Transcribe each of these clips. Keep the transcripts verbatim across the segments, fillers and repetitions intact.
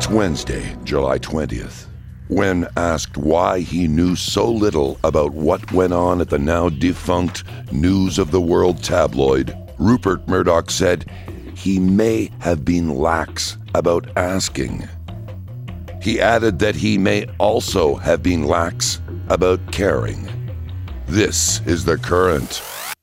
It's Wednesday, July twentieth. When asked why he knew so little about what went on at the now defunct News of the World tabloid, Rupert Murdoch said he may have been lax about asking. He added that he may also have been lax about caring. This is The Current.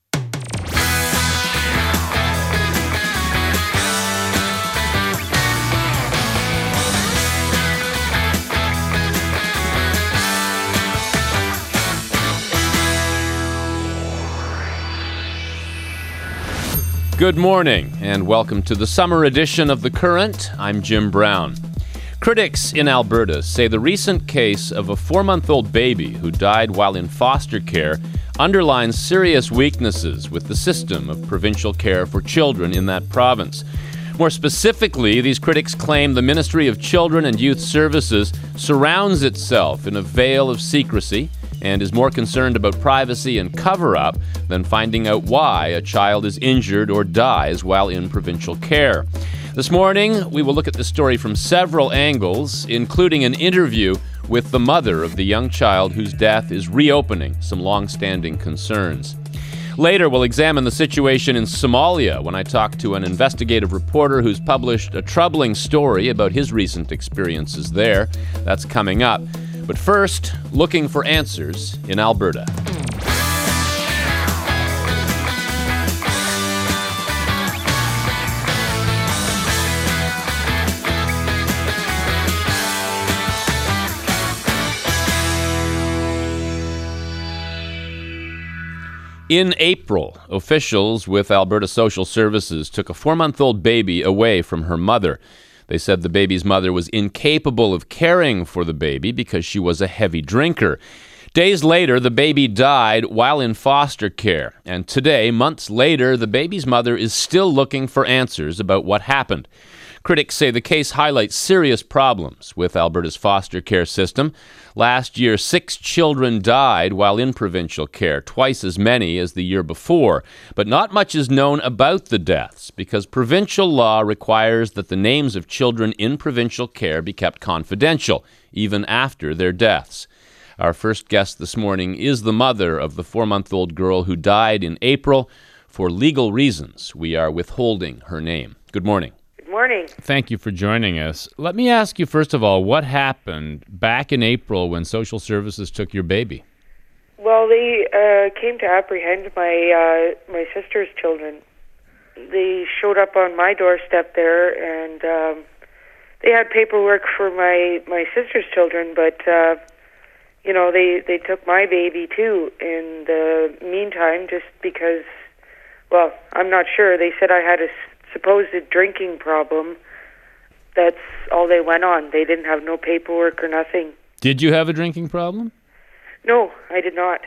Good morning, and welcome to the summer edition of The Current. I'm Jim Brown. Critics in Alberta say the recent case of a four-month-old baby who died while in foster care underlines serious weaknesses with the system of provincial care for children in that province. More specifically, these critics claim the Ministry of Children and Youth Services surrounds itself in a veil of secrecy and is more concerned about privacy and cover-up than finding out why a child is injured or dies while in provincial care. This morning, we will look at the story from several angles, including an interview with the mother of the young child whose death is reopening some long-standing concerns. Later, we'll examine the situation in Somalia when I talk to an investigative reporter who's published a troubling story about his recent experiences there. That's coming up. But first, looking for answers in Alberta. In April, officials with Alberta Social Services took a four-month-old baby away from her mother. They said the baby's mother was incapable of caring for the baby because she was a heavy drinker. Days later, the baby died while in foster care. And today, months later, the baby's mother is still looking for answers about what happened. Critics say the case highlights serious problems with Alberta's foster care system. Last year, six children died while in provincial care, twice as many as the year before. But not much is known about the deaths because provincial law requires that the names of children in provincial care be kept confidential, even after their deaths. Our first guest this morning is the mother of the four-month-old girl who died in April. For legal reasons, we are withholding her name. Good morning. Morning. Thank you for joining us. Let me ask you, first of all, what happened back in April when Social Services took your baby? Well, they uh, came to apprehend my uh, my sister's children. They showed up on my doorstep there, and um, they had paperwork for my, my sister's children, but, uh, you know, they, they took my baby, too, in the meantime, just because, well, I'm not sure. They said I had a supposed drinking problem. That's all they went on. They didn't have no paperwork or nothing. Did you have a drinking problem? No, I did not.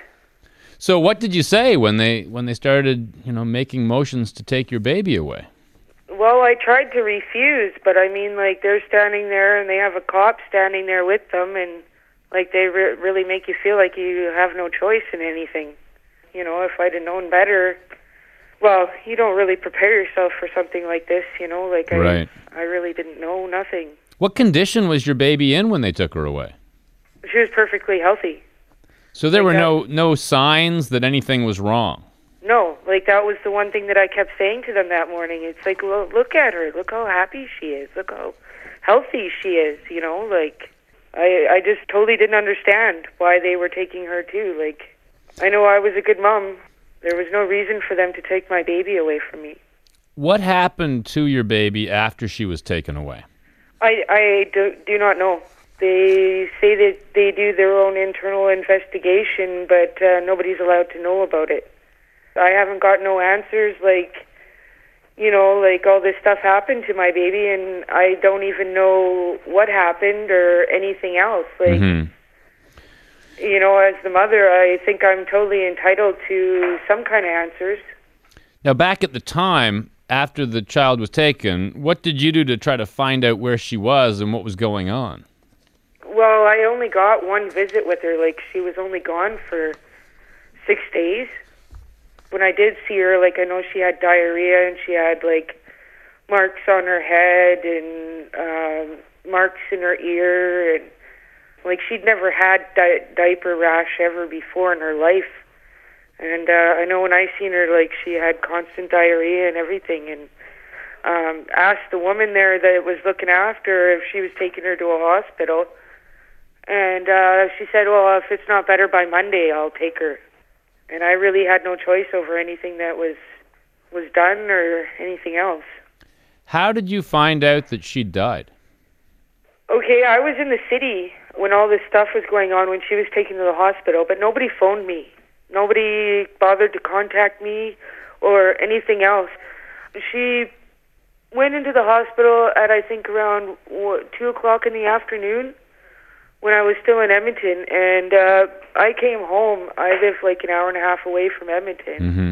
So what did you say when they when they started, you know, making motions to take your baby away? Well, I tried to refuse, but I mean, like, they're standing there and they have a cop standing there with them, and like they re- really make you feel like you have no choice in anything. You know, if I'd have known better. Well, you don't really prepare yourself for something like this, you know, like I, right. I really didn't know nothing. What condition was your baby in when they took her away? She was perfectly healthy. So there like were that, no no signs that anything was wrong? No, like that was the one thing that I kept saying to them that morning. It's like, well, look at her. Look how happy she is. Look how healthy she is, you know, like I, I just totally didn't understand why they were taking her too. Like, I know I was a good mom. There was no reason for them to take my baby away from me. What happened to your baby after she was taken away? I, I do, do not know. They say that they do their own internal investigation, but uh, nobody's allowed to know about it. I haven't got no answers, like, you know, like all this stuff happened to my baby, and I don't even know what happened or anything else. Like, Mm-hmm. You know, as the mother, I think I'm totally entitled to some kind of answers. Now, back at the time, after the child was taken, what did you do to try to find out where she was and what was going on? Well, I only got one visit with her. Like, she was only gone for six days. When I did see her, like, I know she had diarrhea and she had, like, marks on her head and, um, marks in her ear, and like she'd never had di- diaper rash ever before in her life. And uh, I know when I seen her, like she had constant diarrhea and everything, and um, asked the woman there that was looking after her if she was taking her to a hospital. And uh, she said, well, if it's not better by Monday, I'll take her. And I really had no choice over anything that was was done or anything else. How did you find out that she died? Okay, I was in the city when all this stuff was going on, when she was taken to the hospital, but nobody phoned me. Nobody bothered to contact me or anything else. She went into the hospital at, I think, around what, two o'clock in the afternoon when I was still in Edmonton. And uh, I came home. I live like an hour and a half away from Edmonton. Mm-hmm.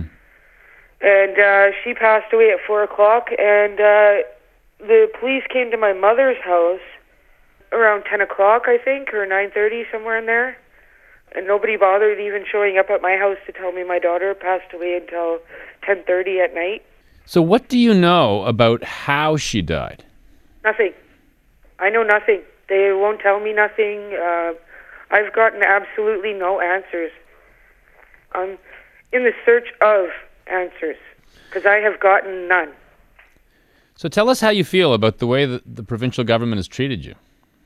And uh, she passed away at four o'clock. And uh, the police came to my mother's house around ten o'clock, I think, or nine thirty, somewhere in there. And nobody bothered even showing up at my house to tell me my daughter passed away until ten thirty at night. So what do you know about how she died? Nothing. I know nothing. They won't tell me nothing. Uh, I've gotten absolutely no answers. I'm in the search of answers because I have gotten none. So tell us how you feel about the way that the provincial government has treated you.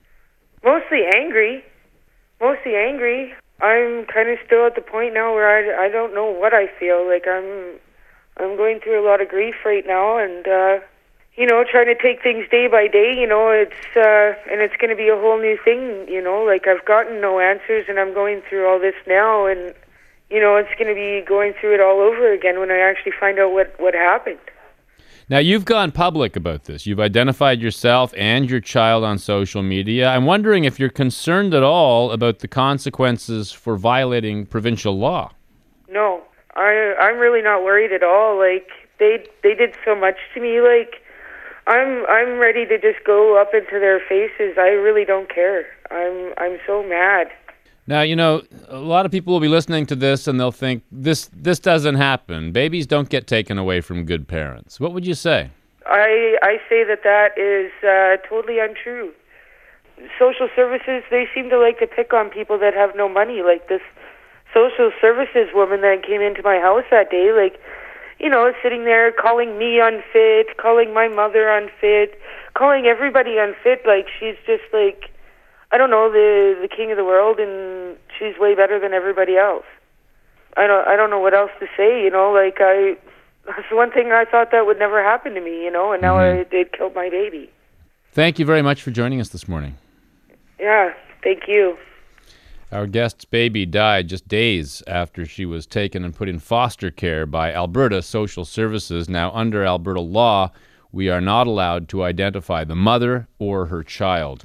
Mostly angry. Mostly angry. I'm kind of still at the point now where I, I don't know what I feel. Like I'm I'm going through a lot of grief right now, and uh, you know, trying to take things day by day. You know, it's uh, and it's going to be a whole new thing. You know, like I've gotten no answers, and I'm going through all this now, and you know, it's going to be going through it all over again when I actually find out what what happened. Now, you've gone public about this. You've identified yourself and your child on social media. I'm wondering if you're concerned at all about the consequences for violating provincial law. No, I, I'm really not worried at all. Like, they they did so much to me. Like, I'm I'm ready to just go up into their faces. I really don't care. I'm I'm so mad. Now, you know, a lot of people will be listening to this and they'll think, this this doesn't happen. Babies don't get taken away from good parents. What would you say? I I say that that is uh, totally untrue. Social services, they seem to like to pick on people that have no money. Like this social services woman that came into my house that day, like, you know, sitting there calling me unfit, calling my mother unfit, calling everybody unfit. Like, she's just like, I don't know, the the king of the world, and she's way better than everybody else. I don't I don't know what else to say, you know, like I that's one thing I thought that would never happen to me, you know, and now mm-hmm. I, it killed my baby. Thank you very much for joining us this morning. Yeah, thank you. Our guest's baby died just days after she was taken and put in foster care by Alberta Social Services. Now, under Alberta law, we are not allowed to identify the mother or her child.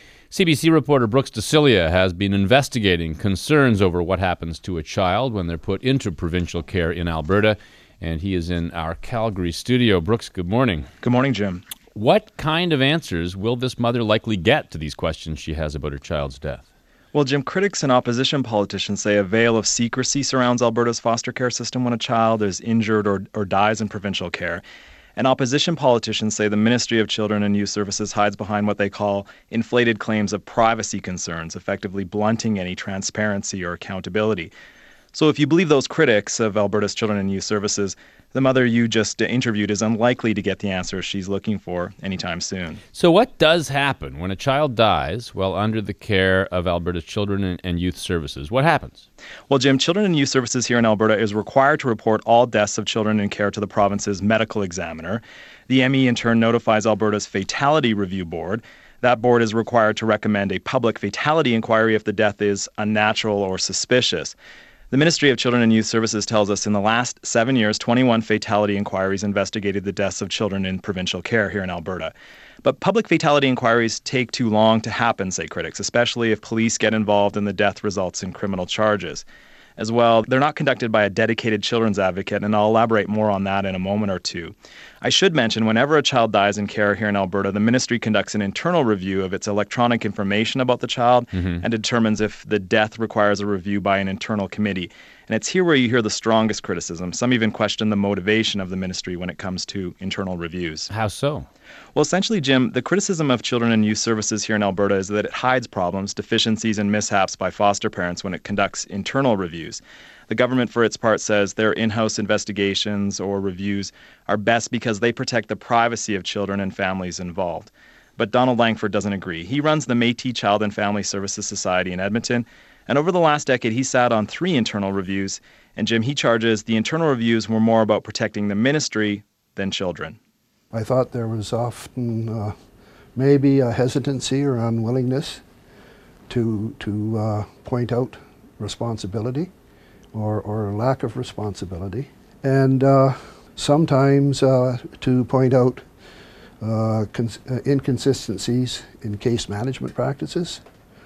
C B C reporter Brooks DeCilia has been investigating concerns over what happens to a child when they're put into provincial care in Alberta, and he is in our Calgary studio. Brooks, good morning. Good morning, Jim. What kind of answers will this mother likely get to these questions she has about her child's death? Well, Jim, critics and opposition politicians say a veil of secrecy surrounds Alberta's foster care system when a child is injured or, or dies in provincial care. And opposition politicians say the Ministry of Children and Youth Services hides behind what they call inflated claims of privacy concerns, effectively blunting any transparency or accountability. So if you believe those critics of Alberta's Children and Youth Services, the mother you just interviewed is unlikely to get the answers she's looking for anytime soon. So what does happen when a child dies while under the care of Alberta's Children and Youth Services? What happens? Well, Jim, Children and Youth Services here in Alberta is required to report all deaths of children in care to the province's medical examiner. The M E in turn notifies Alberta's Fatality Review Board. That board is required to recommend a public fatality inquiry if the death is unnatural or suspicious. The Ministry of Children and Youth Services tells us in the last seven years, twenty-one fatality inquiries investigated the deaths of children in provincial care here in Alberta. But public fatality inquiries take too long to happen, say critics, especially if police get involved and the death results in criminal charges. As well, they're not conducted by a dedicated children's advocate, and I'll elaborate more on that in a moment or two. I should mention, whenever a child dies in care here in Alberta, the ministry conducts an internal review of its electronic information about the child mm-hmm. and determines if the death requires a review by an internal committee. And it's here where you hear the strongest criticism. Some even question the motivation of the ministry when it comes to internal reviews. How so? Well, essentially, Jim, the criticism of Children and Youth Services here in Alberta is that it hides problems, deficiencies, and mishaps by foster parents when it conducts internal reviews. The government, for its part, says their in-house investigations or reviews are best because they protect the privacy of children and families involved. But Donald Langford doesn't agree. He runs the Métis Child and Family Services Society in Edmonton, and over the last decade, he sat on three internal reviews. And Jim, he charges the internal reviews were more about protecting the ministry than children. I thought there was often uh, maybe a hesitancy or unwillingness to to uh, point out responsibility or, or lack of responsibility, and uh, sometimes uh, to point out uh, cons- uh, inconsistencies in case management practices,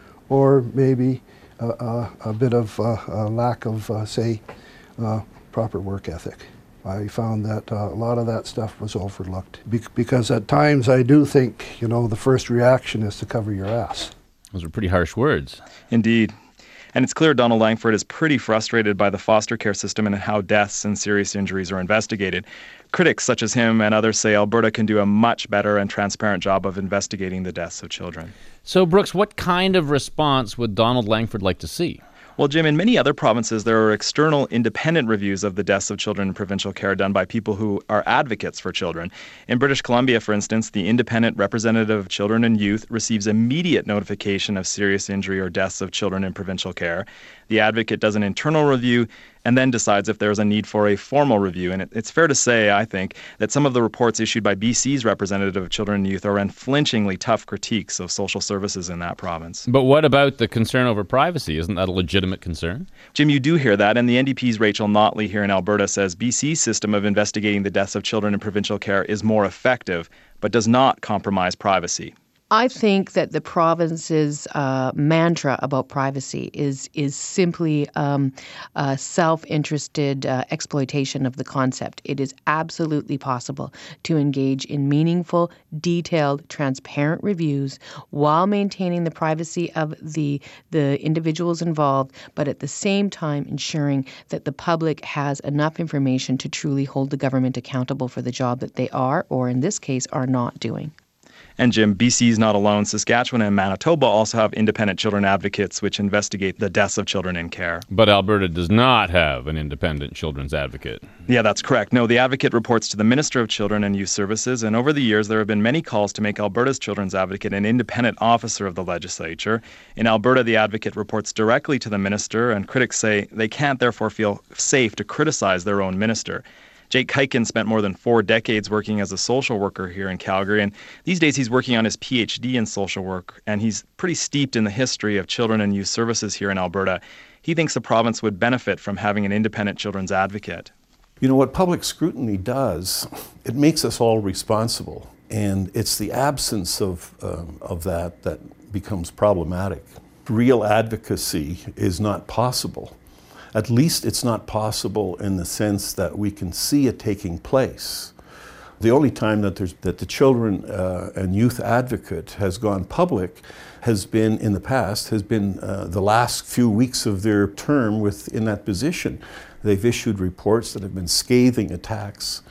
or maybe a, a, a bit of uh, a lack of, uh, say, uh, proper work ethic. I found that uh, a lot of that stuff was overlooked Be- because at times I do think, you know, the first reaction is to cover your ass. Those are pretty harsh words. Indeed. And it's clear Donald Langford is pretty frustrated by the foster care system and how deaths and serious injuries are investigated. Critics such as him and others say Alberta can do a much better and transparent job of investigating the deaths of children. So, Brooks, what kind of response would Donald Langford like to see? Well, Jim, in many other provinces, there are external independent reviews of the deaths of children in provincial care done by people who are advocates for children. In British Columbia, for instance, the independent representative of children and youth receives immediate notification of serious injury or deaths of children in provincial care. The advocate does an internal review and then decides if there's a need for a formal review. And it, it's fair to say, I think, that some of the reports issued by B C's representative of children and youth are unflinchingly tough critiques of social services in that province. But what about the concern over privacy? Isn't that a legitimate concern? Jim, you do hear that, and the N D P's Rachel Notley here in Alberta says B C's system of investigating the deaths of children in provincial care is more effective, but does not compromise privacy. I think that the province's uh, mantra about privacy is is simply um, a self-interested uh, exploitation of the concept. It is absolutely possible to engage in meaningful, detailed, transparent reviews while maintaining the privacy of the the individuals involved, but at the same time ensuring that the public has enough information to truly hold the government accountable for the job that they are, or in this case, are not doing. And Jim, B C's not alone. Saskatchewan and Manitoba also have independent children advocates which investigate the deaths of children in care. But Alberta does not have an independent children's advocate. Yeah, that's correct. No, the advocate reports to the Minister of Children and Youth Services, and over the years there have been many calls to make Alberta's children's advocate an independent officer of the legislature. In Alberta, the advocate reports directly to the minister, and critics say they can't therefore feel safe to criticize their own minister. Jake Kuyken spent more than four decades working as a social worker here in Calgary, and these days he's working on his P H D in social work, and he's pretty steeped in the history of children and youth services here in Alberta. He thinks the province would benefit from having an independent children's advocate. You know, what public scrutiny does, it makes us all responsible, and it's the absence of, uh, of that that becomes problematic. Real advocacy is not possible. At least it's not possible in the sense that we can see it taking place. The only time that there's that the children uh, and youth advocate has gone public has been in the past, has been uh, the last few weeks of their term within that position. They've issued reports that have been scathing attacks,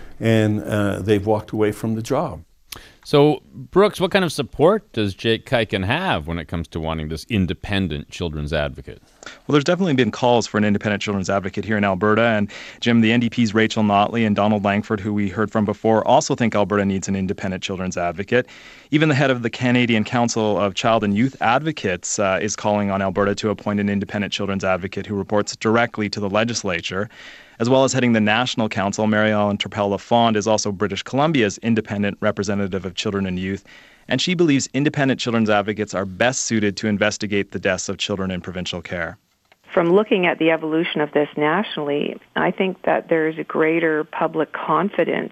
and uh, they've walked away from the job. So, Brooks, what kind of support does Jake Kuyken have when it comes to wanting this independent children's advocate? Well, there's definitely been calls for an independent children's advocate here in Alberta, and Jim, the N D P's Rachel Notley and Donald Langford, who we heard from before, also think Alberta needs an independent children's advocate. Even the head of the Canadian Council of Child and Youth Advocates uh, is calling on Alberta to appoint an independent children's advocate who reports directly to the legislature. As well as heading the National Council, Mary-Ellen Turpel-Lafond is also British Columbia's independent representative of children and youth, and she believes independent children's advocates are best suited to investigate the deaths of children in provincial care. From looking at the evolution of this nationally, I think that there's a greater public confidence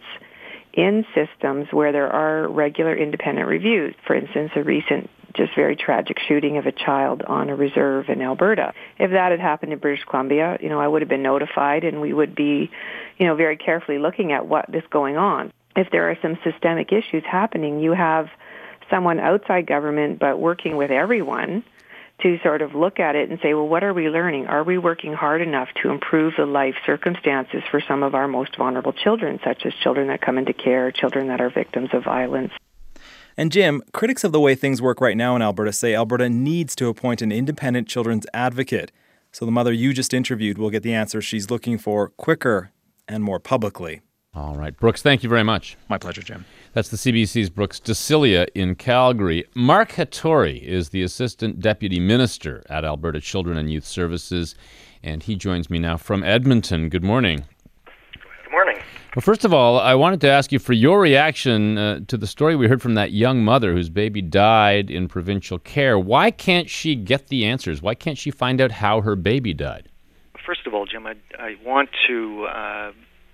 in systems where there are regular independent reviews. For instance, a recent just very tragic shooting of a child on a reserve in Alberta. If that had happened in British Columbia, you know, I would have been notified, and we would be, you know, very carefully looking at what is going on. If there are some systemic issues happening, you have someone outside government but working with everyone to sort of look at it and say, well, what are we learning? Are we working hard enough to improve the life circumstances for some of our most vulnerable children, such as children that come into care, children that are victims of violence? And Jim, critics of the way things work right now in Alberta say Alberta needs to appoint an independent children's advocate. So the mother you just interviewed will get the answers she's looking for quicker and more publicly. All right. Brooks, thank you very much. My pleasure, Jim. That's the C B C's Brooks DeCilia in Calgary. Mark Hattori is the Assistant Deputy Minister at Alberta Children and Youth Services, and he joins me now from Edmonton. Good morning. Good morning. Well, first of all, I wanted to ask you for your reaction uh, to the story we heard from that young mother whose baby died in provincial care. Why can't she get the answers? Why can't she find out how her baby died? First of all, Jim, I, I want to uh,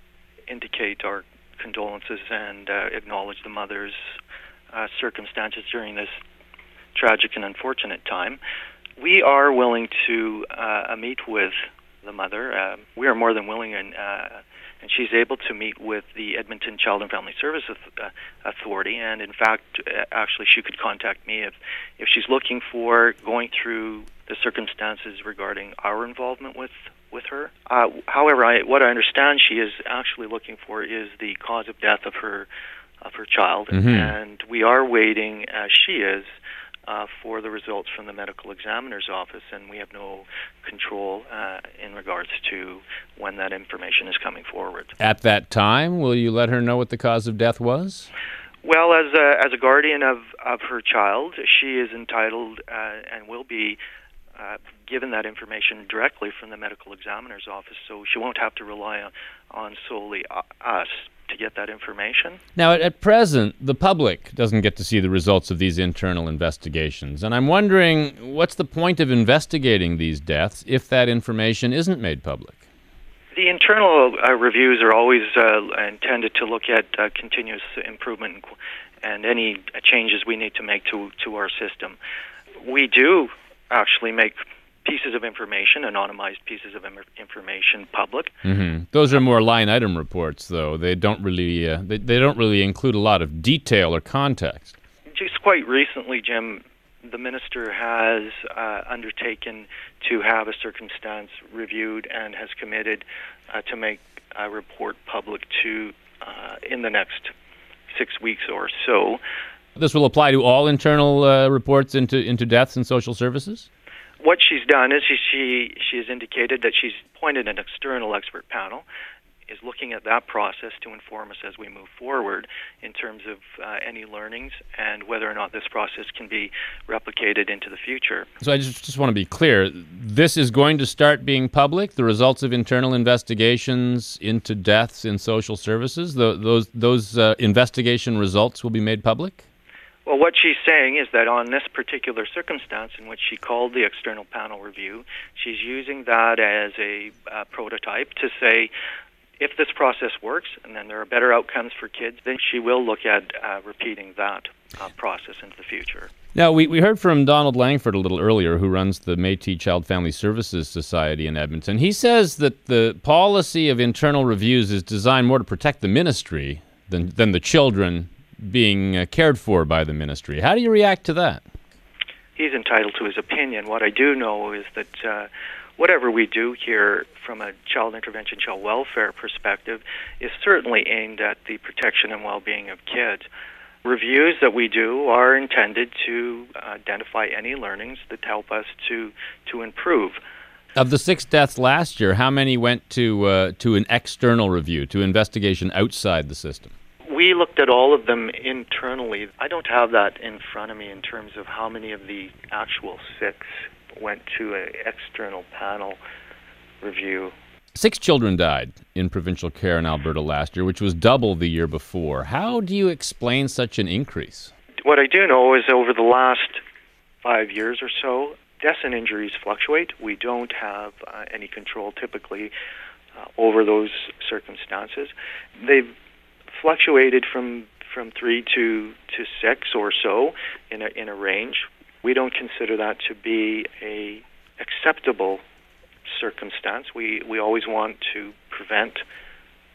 indicate our condolences and uh, acknowledge the mother's uh, circumstances during this tragic and unfortunate time. We are willing to uh, meet with the mother. Uh, we are more than willing, and uh, and she's able to meet with the Edmonton Child and Family Service Authority. And in fact, actually, she could contact me if if she's looking for going through the circumstances regarding our involvement with. with her. Uh, however, I, what I understand she is actually looking for is the cause of death of her of her child, mm-hmm. and we are waiting, as she is, uh, for the results from the medical examiner's office, and we have no control uh, in regards to when that information is coming forward. At that time, will you let her know what the cause of death was? Well, as a, as a guardian of, of her child, she is entitled uh, and will be Uh, given that information directly from the medical examiner's office, so she won't have to rely on, on solely uh, us to get that information. Now, at, at present, the public doesn't get to see the results of these internal investigations, and I'm wondering, what's the point of investigating these deaths if that information isn't made public? The internal uh, reviews are always uh, intended to look at uh, continuous improvement and, and any changes we need to make to, to our system. We do actually make pieces of information, anonymized pieces of im- information, public. Mm-hmm. Those are more line item reports, though. They don't really uh, they, they don't really include a lot of detail or context. Just quite recently, Jim, the minister has uh, undertaken to have a circumstance reviewed and has committed uh, to make a report public to uh, in the next six weeks or so. This will apply to all internal uh, reports into into deaths in social services? What she's done is she, she she has indicated that she's appointed an external expert panel, is looking at that process to inform us as we move forward in terms of uh, any learnings and whether or not this process can be replicated into the future. So I just, just want to be clear. This is going to start being public, the results of internal investigations into deaths in social services? The, those those uh, investigation results will be made public? Well, what she's saying is that on this particular circumstance in which she called the external panel review, she's using that as a uh, prototype to say, if this process works and then there are better outcomes for kids, then she will look at uh, repeating that uh, process into the future. Now, we, we heard from Donald Langford a little earlier, who runs the Métis Child Family Services Society in Edmonton. He says that the policy of internal reviews is designed more to protect the ministry than, than the children being uh, cared for by the ministry. How do you react to that? He's entitled to his opinion. What I do know is that uh, whatever we do here from a child intervention, child welfare perspective is certainly aimed at the protection and well-being of kids. Reviews that we do are intended to identify any learnings that help us to to improve. Of the six deaths last year, how many went to uh, to an external review, to investigation outside the system? We looked at all of them internally. I don't have that in front of me in terms of how many of the actual six went to an external panel review. Six children died in provincial care in Alberta last year, which was double the year before. How do you explain such an increase? What I do know is over the last five years or so, deaths and injuries fluctuate. We don't have uh, any control typically uh, over those circumstances. They've fluctuated from, from three to, to six or so in a, in a range. We don't consider that to be a acceptable circumstance. We we always want to prevent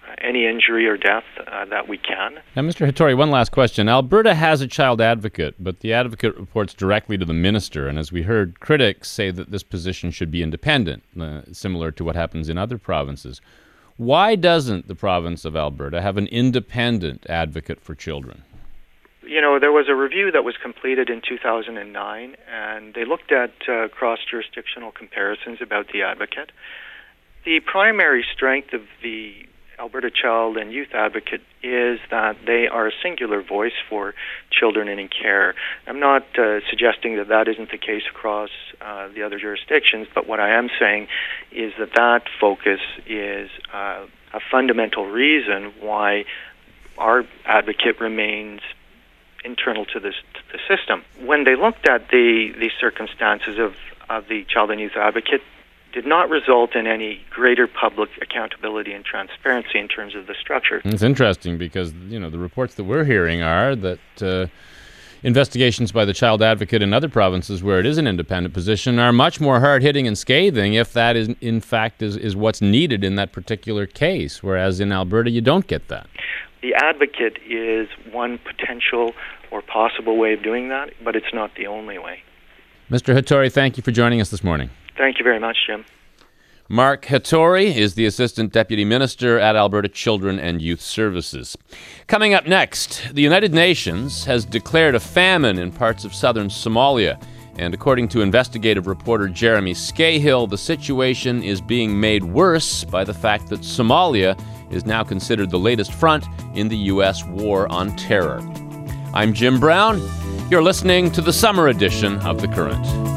any injury or death uh, that we can. Now, Mister Hattori, one last question. Alberta has a child advocate, but the advocate reports directly to the minister. And as we heard, critics say that this position should be independent, uh, similar to what happens in other provinces. Why doesn't the province of Alberta have an independent advocate for children? You know, there was a review that was completed in two thousand nine, and they looked at uh, cross-jurisdictional comparisons about the advocate. The primary strength of the Alberta Child and Youth Advocate is that they are a singular voice for children in care. I'm not uh, suggesting that that isn't the case across uh, the other jurisdictions, but what I am saying is that that focus is uh, a fundamental reason why our advocate remains internal to this to the system. When they looked at the, the circumstances of, of the Child and Youth Advocate, did not result in any greater public accountability and transparency in terms of the structure. It's interesting because, you know, the reports that we're hearing are that uh, investigations by the Child Advocate in other provinces where it is an independent position are much more hard-hitting and scathing if that is, in fact, is, is what's needed in that particular case, whereas in Alberta you don't get that. The advocate is one potential or possible way of doing that, but it's not the only way. Mister Hattori, thank you for joining us this morning. Thank you very much, Jim. Mark Hattori is the Assistant Deputy Minister at Alberta Children and Youth Services. Coming up next, the United Nations has declared a famine in parts of southern Somalia. And according to investigative reporter Jeremy Scahill, the situation is being made worse by the fact that Somalia is now considered the latest front in the U S war on terror. I'm Jim Brown. You're listening to the summer edition of The Current.